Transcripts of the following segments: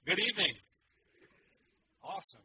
Good evening. Awesome.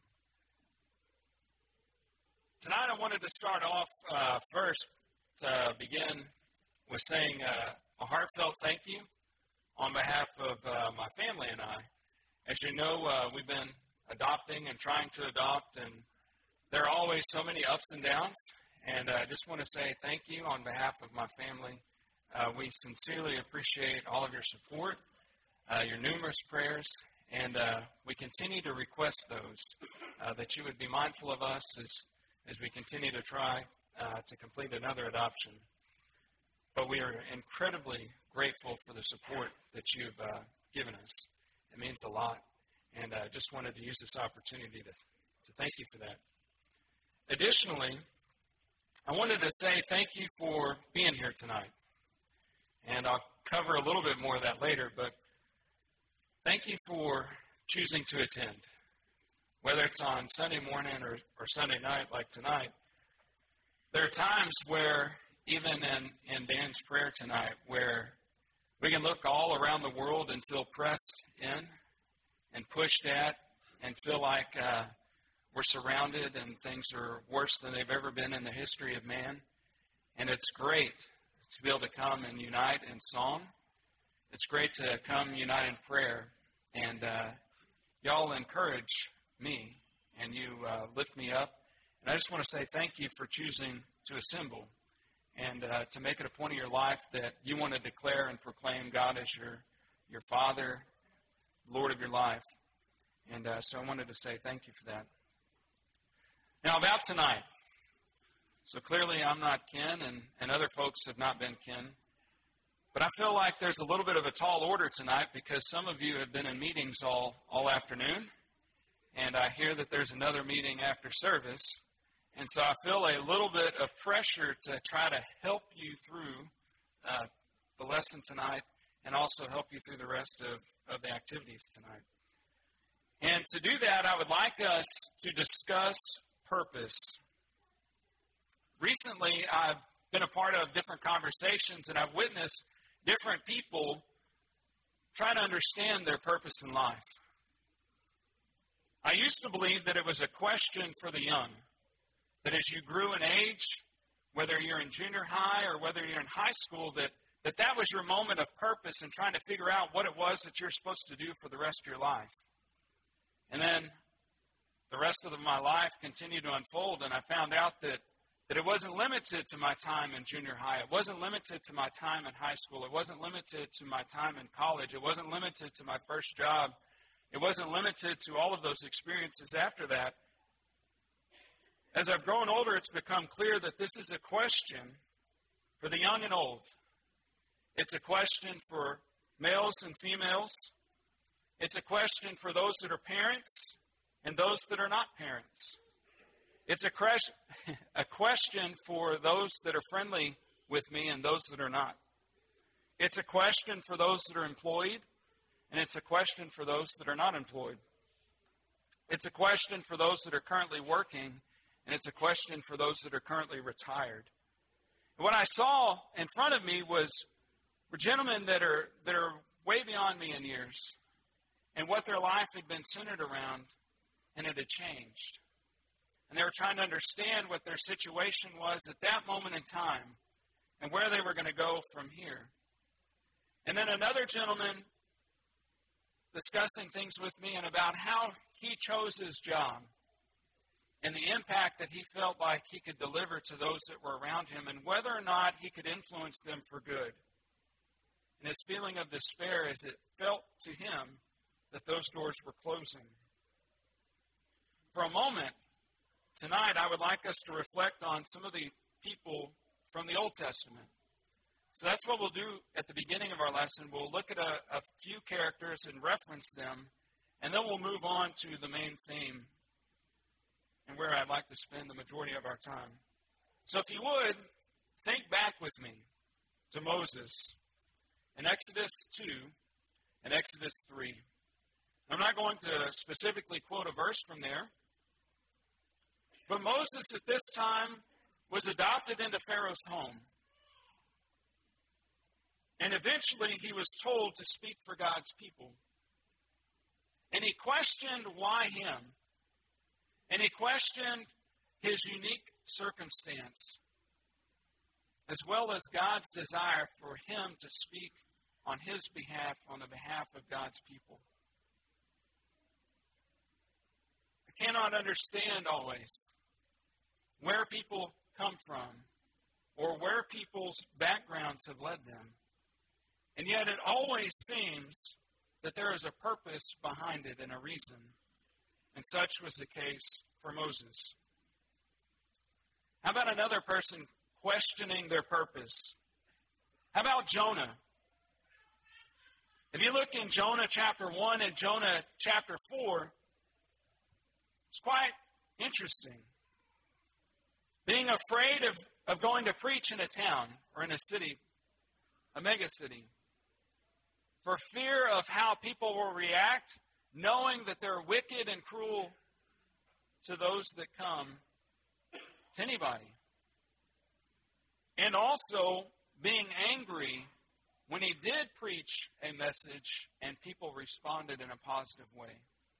Tonight I wanted to start off first to begin with saying a heartfelt thank you on behalf of my family and I. As you know, we've been adopting and trying to adopt, and there are always so many ups and downs, and I just want to say thank you on behalf of my family. We sincerely appreciate all of your support, your numerous prayers, and we continue to request those, that you would be mindful of us as we continue to try to complete another adoption. But we are incredibly grateful for the support that you've given us. It means a lot, and I just wanted to use this opportunity to thank you for that. Additionally, I wanted to say thank you for being here tonight. And I'll cover a little bit more of that later, but thank you for choosing to attend. Whether it's on Sunday morning or Sunday night like tonight, there are times where, even in Dan's prayer tonight, where we can look all around the world and feel pressed in and pushed at and feel like we're surrounded and things are worse than they've ever been in the history of man. And it's great to be able to come and unite in song. It's great to come unite in prayer. And y'all encourage me, and you lift me up. And I just want to say thank you for choosing to assemble and to make it a point of your life that you want to declare and proclaim God as your Father, Lord of your life. And so I wanted to say thank you for that. Now, about tonight. So clearly I'm not Ken, and other folks have not been Ken. But I feel like there's a little bit of a tall order tonight because some of you have been in meetings all afternoon. And I hear that there's another meeting after service. And so I feel a little bit of pressure to try to help you through the lesson tonight and also help you through the rest of the activities tonight. And to do that, I would like us to discuss purpose. Recently, I've been a part of different conversations, and I've witnessed different people trying to understand their purpose in life. I used to believe that it was a question for the young, that as you grew in age, whether you're in junior high or whether you're in high school, that was your moment of purpose and trying to figure out what it was that you're supposed to do for the rest of your life. And then the rest of my life continued to unfold, and I found out that it wasn't limited to my time in junior high. It wasn't limited to my time in high school. It wasn't limited to my time in college. It wasn't limited to my first job. It wasn't limited to all of those experiences after that. As I've grown older, it's become clear that this is a question for the young and old. It's a question for males and females. It's a question for those that are parents and those that are not parents. It's a question for those that are friendly with me and those that are not. It's a question for those that are employed, and it's a question for those that are not employed. It's a question for those that are currently working, and it's a question for those that are currently retired. And what I saw in front of me were gentlemen that are way beyond me in years, and what their life had been centered around, and it had changed. And they were trying to understand what their situation was at that moment in time and where they were going to go from here. And then another gentleman discussing things with me and about how he chose his job and the impact that he felt like he could deliver to those that were around him and whether or not he could influence them for good. And his feeling of despair as it felt to him that those doors were closing. For a moment, tonight, I would like us to reflect on some of the people from the Old Testament. So that's what we'll do at the beginning of our lesson. We'll look at a few characters and reference them, and then we'll move on to the main theme and where I'd like to spend the majority of our time. So if you would, think back with me to Moses in Exodus 2 and Exodus 3. I'm not going to specifically quote a verse from there, but Moses at this time was adopted into Pharaoh's home. And eventually he was told to speak for God's people. And he questioned why him. And he questioned his unique circumstance, as well as God's desire for him to speak on his behalf, on the behalf of God's people. I cannot understand always where people come from or where people's backgrounds have led them. And yet it always seems that there is a purpose behind it and a reason. And such was the case for Moses. How about another person questioning their purpose? How about Jonah? If you look in Jonah chapter 1 and Jonah chapter 4, it's quite interesting. Being afraid of going to preach in a town or in a city, a mega city, for fear of how people will react, knowing that they're wicked and cruel to those that come, to anybody. And also being angry when he did preach a message and people responded in a positive way.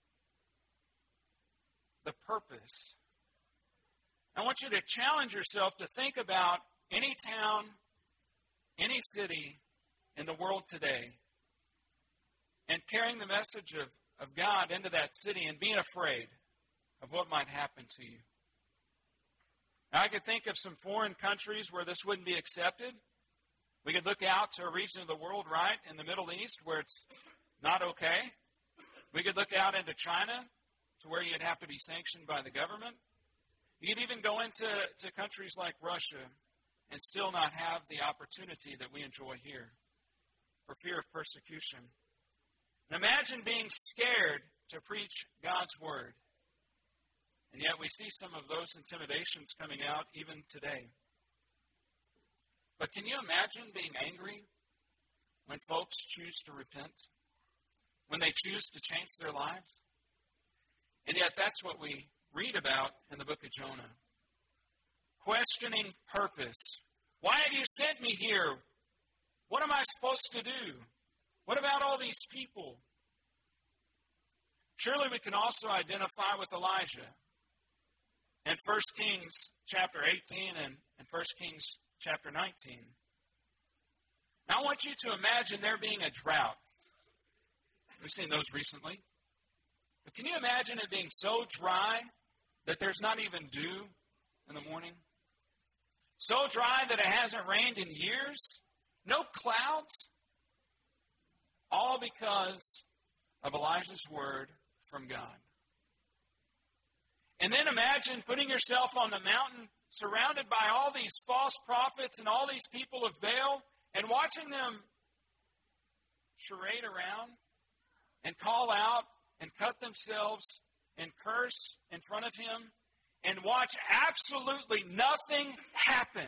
The purpose. I want you to challenge yourself to think about any town, any city in the world today, and carrying the message of God into that city and being afraid of what might happen to you. Now, I could think of some foreign countries where this wouldn't be accepted. We could look out to a region of the world, right, in the Middle East where it's not okay. We could look out into China to where you'd have to be sanctioned by the government. You could even go into countries like Russia and still not have the opportunity that we enjoy here for fear of persecution. And imagine being scared to preach God's word. And yet we see some of those intimidations coming out even today. But can you imagine being angry when folks choose to repent? When they choose to change their lives? And yet that's what we read about in the book of Jonah. Questioning purpose. Why have you sent me here? What am I supposed to do? What about all these people? Surely we can also identify with Elijah in 1 Kings chapter 18 and 1 Kings chapter 19. Now I want you to imagine there being a drought. We've seen those recently. But can you imagine it being so dry that there's not even dew in the morning? So dry that it hasn't rained in years? No clouds? All because of Elijah's word from God. And then imagine putting yourself on the mountain surrounded by all these false prophets and all these people of Baal and watching them charade around and call out and cut themselves and curse in front of him and watch absolutely nothing happen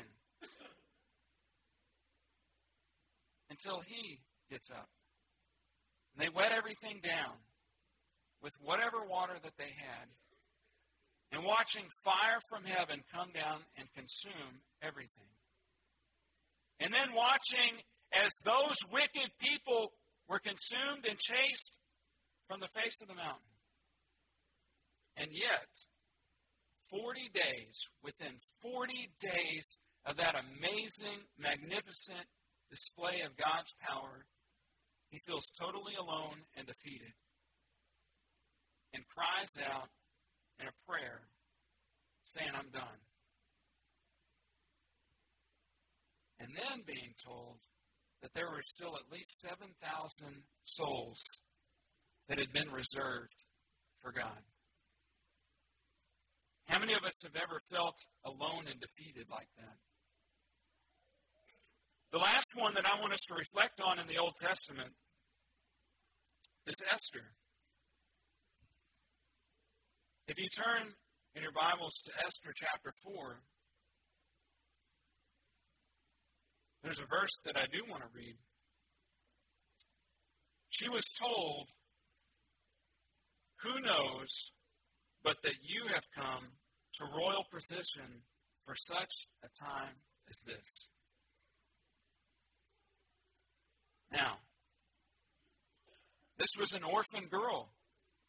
until he gets up. And they wet everything down with whatever water that they had and watching fire from heaven come down and consume everything. And then watching as those wicked people were consumed and chased from the face of the mountain. And yet, 40 days, within 40 days of that amazing, magnificent display of God's power, he feels totally alone and defeated and cries out in a prayer saying, I'm done. And then being told that there were still at least 7,000 souls that had been reserved for God. How many of us have ever felt alone and defeated like that? The last one that I want us to reflect on in the Old Testament is Esther. If you turn in your Bibles to Esther chapter 4, there's a verse that I do want to read. She was told, who knows but that you have come to royal position for such a time as this. Now, this was an orphan girl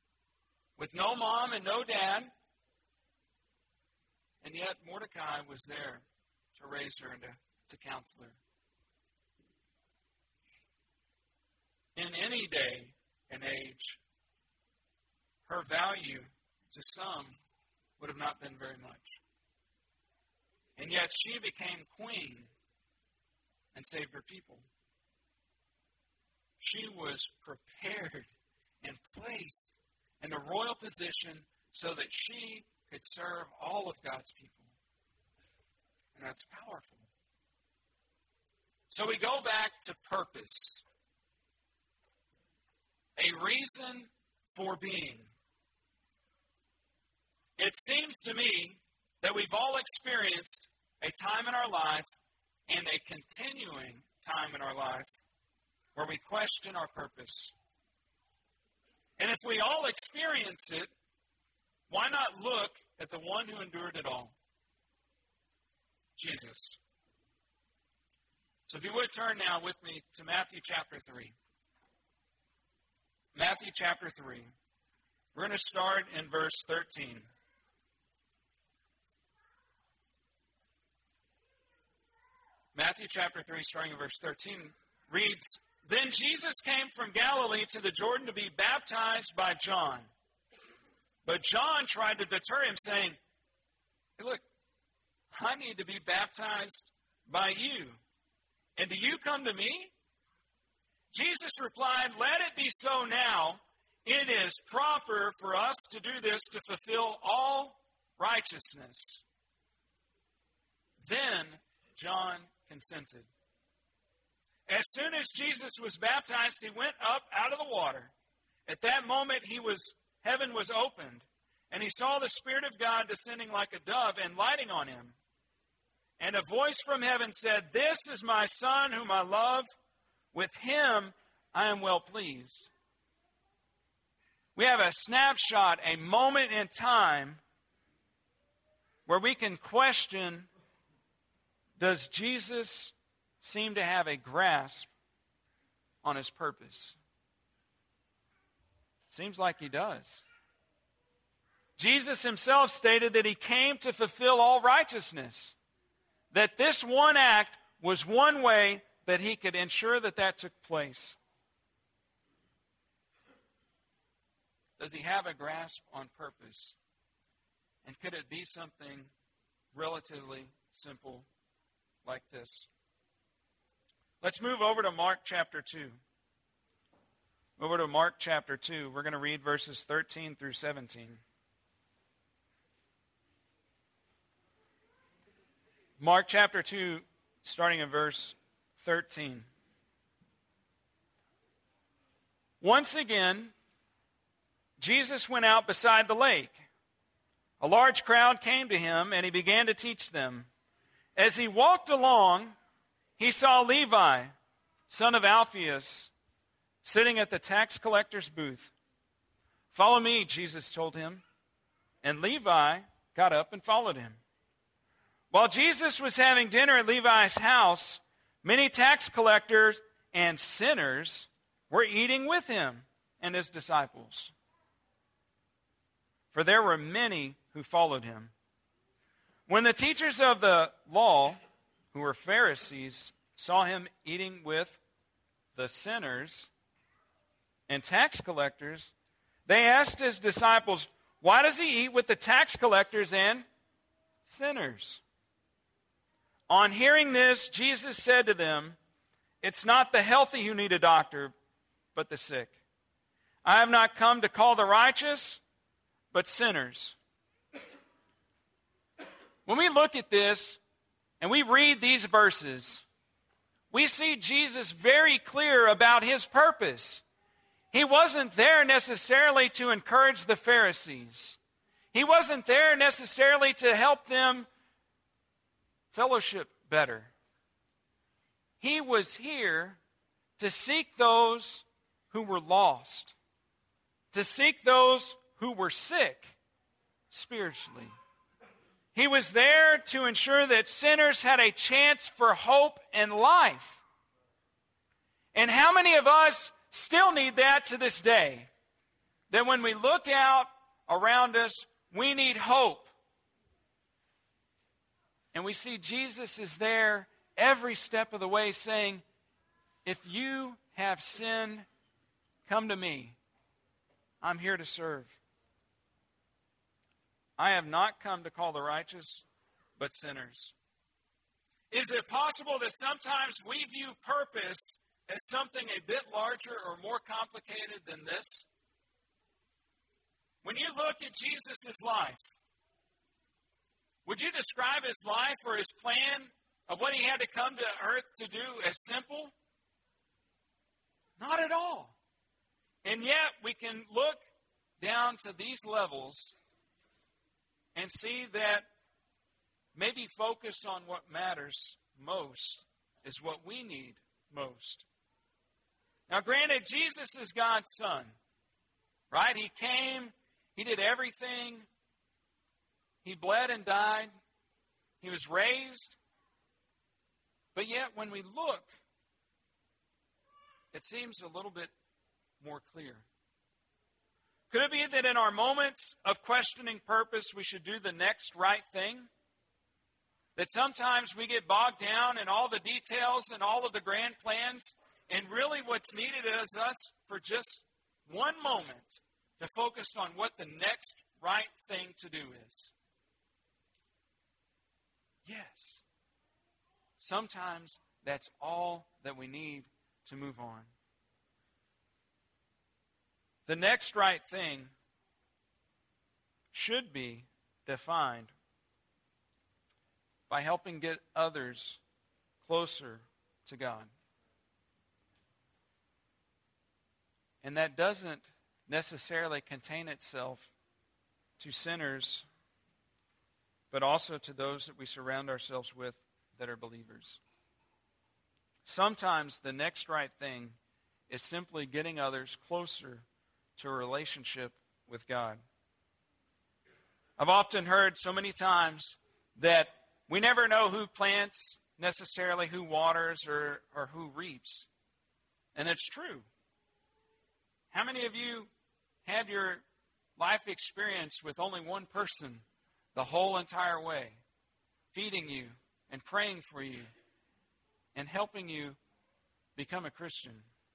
with no mom and no dad. And yet Mordecai was there to raise her and to counsel her. In any day and age, her value to some would have not been very much. And yet she became queen and saved her people. She was prepared and placed in a royal position so that she could serve all of God's people. And that's powerful. So we go back to purpose. A reason for being. It seems to me that we've all experienced a time in our life and a continuing time in our life where we question our purpose. And if we all experience it, why not look at the one who endured it all? Jesus. So if you would turn now with me to Matthew chapter 3. Matthew chapter 3. We're going to start in verse 13. Matthew chapter 3, starting in verse 13, reads, Then Jesus came from Galilee to the Jordan to be baptized by John. But John tried to deter him, saying, Hey, look, I need to be baptized by you. And do you come to me? Jesus replied, Let it be so now. It is proper for us to do this to fulfill all righteousness. Then John consented. As soon as Jesus was baptized, he went up out of the water. At that moment, heaven was opened, and he saw the Spirit of God descending like a dove and lighting on him. And a voice from heaven said, This is my Son whom I love. With him I am well pleased. We have a snapshot, a moment in time where we can question, does Jesus seem to have a grasp on his purpose? Seems like he does. Jesus himself stated that he came to fulfill all righteousness. That this one act was one way that he could ensure that that took place. Does he have a grasp on purpose? And could it be something relatively simple like this? Let's move over to Mark chapter 2. Over to Mark chapter 2. We're going to read verses 13 through 17. Mark chapter 2, starting in verse 13. Once again, Jesus went out beside the lake. A large crowd came to him, and he began to teach them. As he walked along, he saw Levi, son of Alphaeus, sitting at the tax collector's booth. Follow me, Jesus told him. And Levi got up and followed him. While Jesus was having dinner at Levi's house, many tax collectors and sinners were eating with him and his disciples. For there were many who followed him. When the teachers of the law, who were Pharisees, saw him eating with the sinners and tax collectors, they asked his disciples, Why does he eat with the tax collectors and sinners? On hearing this, Jesus said to them, It's not the healthy who need a doctor, but the sick. I have not come to call the righteous, but sinners. When we look at this and we read these verses, we see Jesus very clear about his purpose. He wasn't there necessarily to encourage the Pharisees. He wasn't there necessarily to help them fellowship better. He was here to seek those who were lost, to seek those who were sick spiritually. He was there to ensure that sinners had a chance for hope and life. And how many of us still need that to this day? That when we look out around us, we need hope. And we see Jesus is there every step of the way saying, if you have sinned, come to me. I'm here to serve. I have not come to call the righteous, but sinners. Is it possible that sometimes we view purpose as something a bit larger or more complicated than this? When you look at Jesus' life, would you describe his life or his plan of what he had to come to earth to do as simple? Not at all. And yet we can look down to these levels and see that maybe focus on what matters most is what we need most. Now granted, Jesus is God's Son, right? He came, He did everything. He bled and died. He was raised. But yet when we look, it seems a little bit more clear. Could it be that in our moments of questioning purpose, we should do the next right thing? That sometimes we get bogged down in all the details and all of the grand plans, and really what's needed is us for just one moment to focus on what the next right thing to do is. Yes. Sometimes that's all that we need to move on. The next right thing should be defined by helping get others closer to God. And that doesn't necessarily contain itself to sinners, but also to those that we surround ourselves with that are believers. Sometimes the next right thing is simply getting others closer to a relationship with God. I've often heard so many times that we never know who plants, necessarily who waters, or who reaps. And it's true. How many of you had your life experience with only one person the whole entire way, feeding you and praying for you and helping you become a Christian?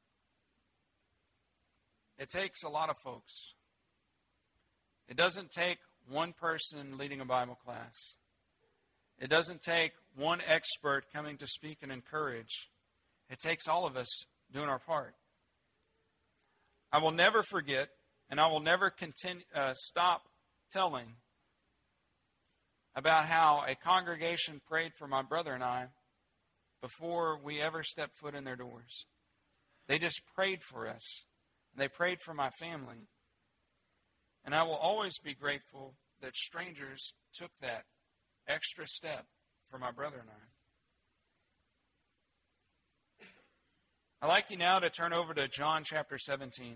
It takes a lot of folks. It doesn't take one person leading a Bible class. It doesn't take one expert coming to speak and encourage. It takes all of us doing our part. I will never forget, and I will never stop telling about how a congregation prayed for my brother and I before we ever stepped foot in their doors. They just prayed for us. They prayed for my family. And I will always be grateful that strangers took that extra step for my brother and I. I'd like you now to turn over to John chapter 17.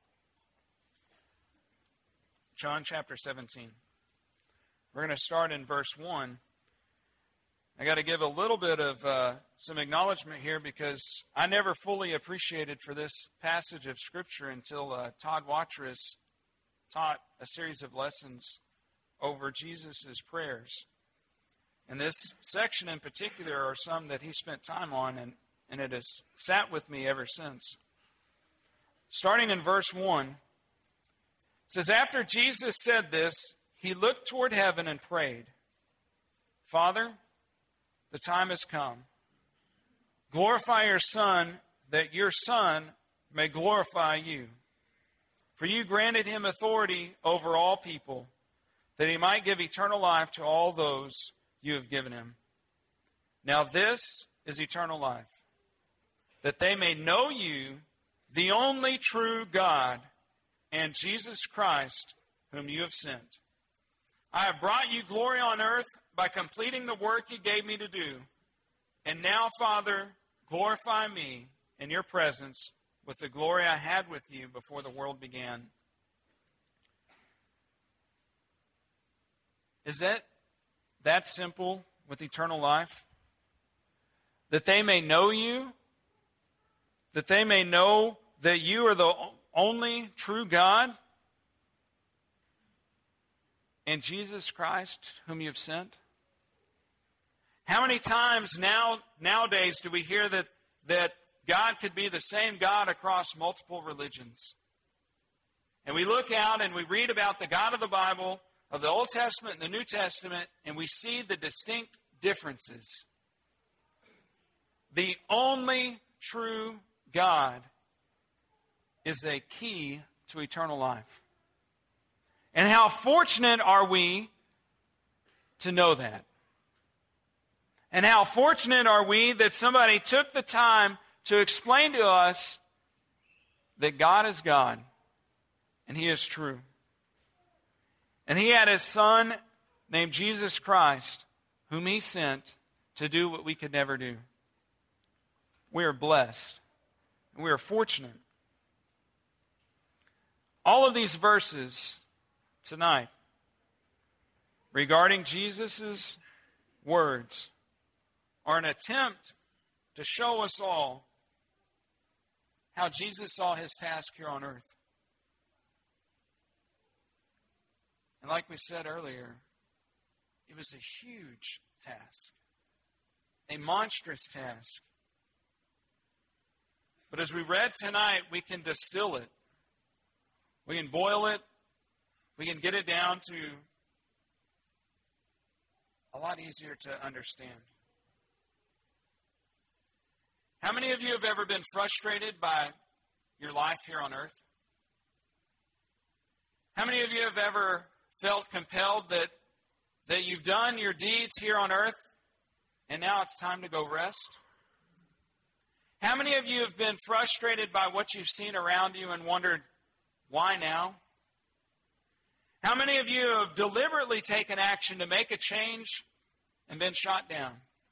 John chapter 17. We're going to start in verse 1. I got to give a little bit of some acknowledgement here because I never fully appreciated for this passage of Scripture until Todd Watrous taught a series of lessons over Jesus' prayers. And this section in particular are some that he spent time on, and it has sat with me ever since. Starting in verse 1, it says, "After Jesus said this, he looked toward heaven and prayed, 'Father, the time has come. Glorify your Son, that your Son may glorify you. For you granted him authority over all people, that he might give eternal life to all those you have given him. Now this is eternal life, that they may know you, the only true God, and Jesus Christ, whom you have sent. I have brought you glory on earth by completing the work you gave me to do. And now, Father, glorify me in your presence with the glory I had with you before the world began.'" Is that simple with eternal life? That they may know you, that they may know that you are the only true God. and Jesus Christ, whom you have sent? How many times nowadays do we hear that God could be the same God across multiple religions? And we look out and we read about the God of the Bible, of the Old Testament and the New Testament, and we see the distinct differences. The only true God is a key to eternal life. And how fortunate are we to know that? And how fortunate are we that somebody took the time to explain to us that God is God and He is true. And He had His Son named Jesus Christ, whom He sent to do what we could never do. We are blessed and we are fortunate. All of these verses tonight regarding Jesus' words are an attempt to show us all how Jesus saw His task here on earth. And like we said earlier, it was a huge task, a monstrous task. But as we read tonight, we can distill it. We can boil it. We can get it down to a lot easier to understand. How many of you have ever been frustrated by your life here on earth? How many of you have ever felt compelled that you've done your deeds here on earth and now it's time to go rest? How many of you have been frustrated by what you've seen around you and wondered, why now? How many of you have deliberately taken action to make a change and been shot down?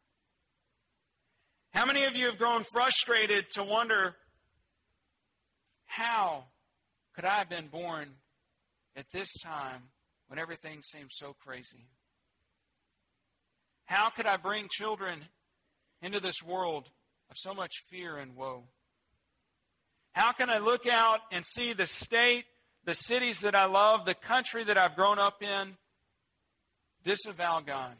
How many of you have grown frustrated to wonder, how could I have been born at this time when everything seems so crazy? How could I bring children into this world of so much fear and woe? How can I look out and see the state, the cities that I love, the country that I've grown up in, disavow God?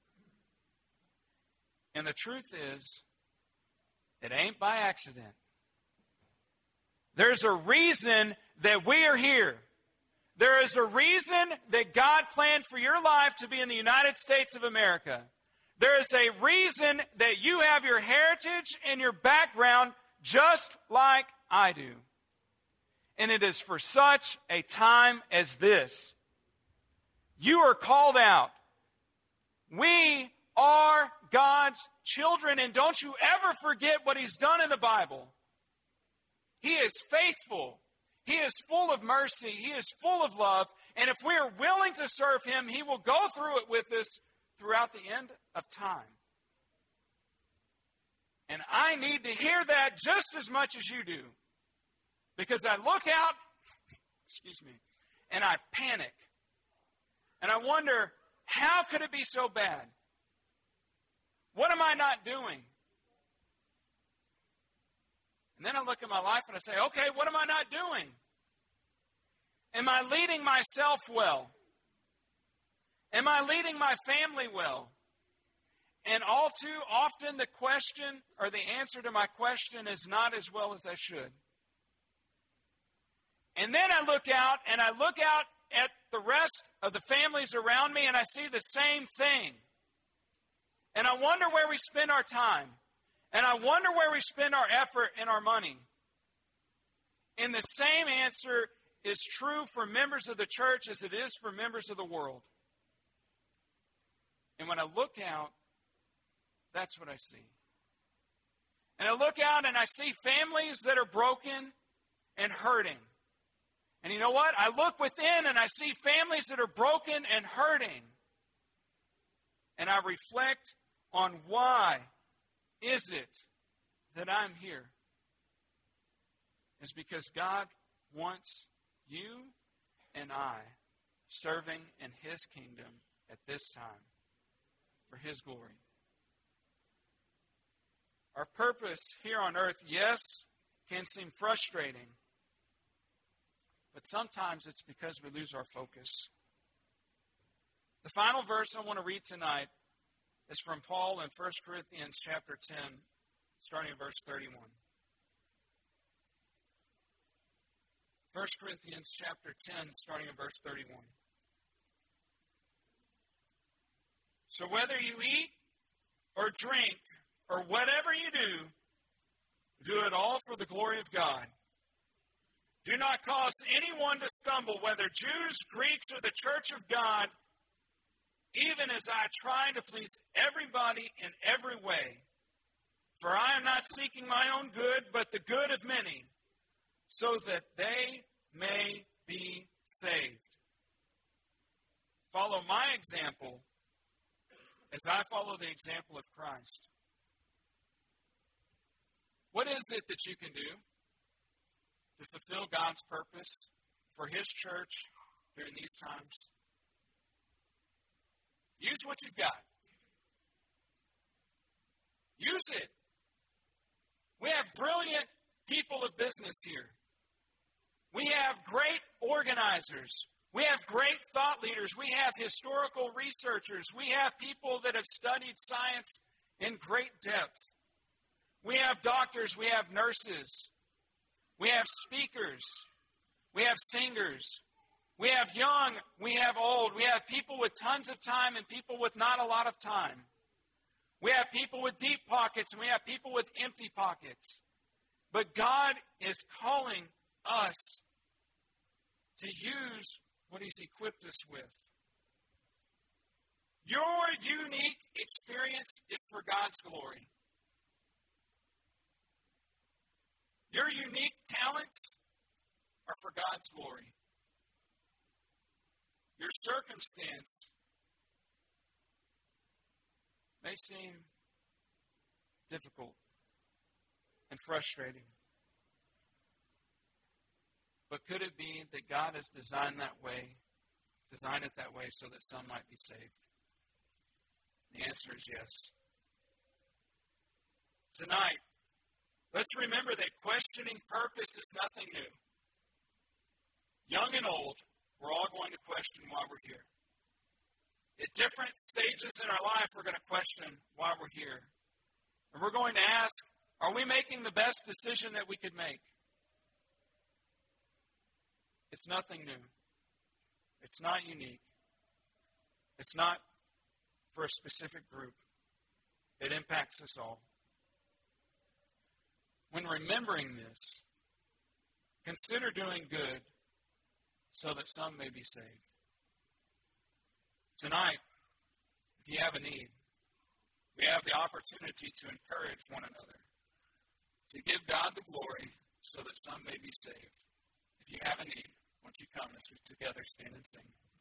And the truth is, it ain't by accident. There's a reason that we are here. There is a reason that God planned for your life to be in the United States of America. There is a reason that you have your heritage and your background just like I do. And it is for such a time as this. You are called out. We are God's children, and don't you ever forget what He's done in the Bible. He is faithful. He is full of mercy. He is full of love. And if we are willing to serve Him, He will go through it with us throughout the end of time. And I need to hear that just as much as you do. Because I look out, and I panic. And I wonder, how could it be so bad? What am I not doing? And then I look at my life and I say, okay, what am I not doing? Am I leading myself well? Am I leading my family well? And all too often the question or the answer to my question is not as well as I should. And then I look out at the rest of the families around me and I see the same thing. And I wonder where we spend our time. And I wonder where we spend our effort and our money. And the same answer is true for members of the church as it is for members of the world. And when I look out, that's what I see. And I look out and I see families that are broken and hurting. And you know what? I look within and I see families that are broken and hurting. And I reflect on why is it that I'm here? It's because God wants you and I serving in His kingdom at this time for His glory. Our purpose here on earth, yes, can seem frustrating, but sometimes it's because we lose our focus. The final verse I want to read tonight is from Paul in 1 Corinthians chapter 10, starting in verse 31. 1 Corinthians chapter 10, starting in verse 31. So whether you eat or drink or whatever you do it all for the glory of God. Do not cause anyone to stumble, whether Jews, Greeks, or the church of God, even as I try to please everybody in every way. For I am not seeking my own good, but the good of many, so that they may be saved. Follow my example as I follow the example of Christ. What is it that you can do to fulfill God's purpose for His church during these times? Use what you've got. Use it. We have brilliant people of business here. We have great organizers. We have great thought leaders. We have historical researchers. We have people that have studied science in great depth. We have doctors. We have nurses. We have speakers. We have singers. We have young. We have old. We have people with tons of time and people with not a lot of time. We have people with deep pockets and we have people with empty pockets. But God is calling us to use what He's equipped us with. Your unique experience is for God's glory. Your unique talents are for God's glory. Your circumstance may seem difficult and frustrating. But could it be that God has designed it that way so that some might be saved? The answer is yes. Tonight, let's remember that questioning purpose is nothing new. Young and old, we're all going to question why we're here. At different stages in our life, we're going to question why we're here. And we're going to ask, are we making the best decision that we could make? It's nothing new. It's not unique. It's not for a specific group. It impacts us all. When remembering this, consider doing good so that some may be saved. Tonight, if you have a need, we have the opportunity to encourage one another, to give God the glory so that some may be saved. If you have a need, won't you come as we together stand and sing?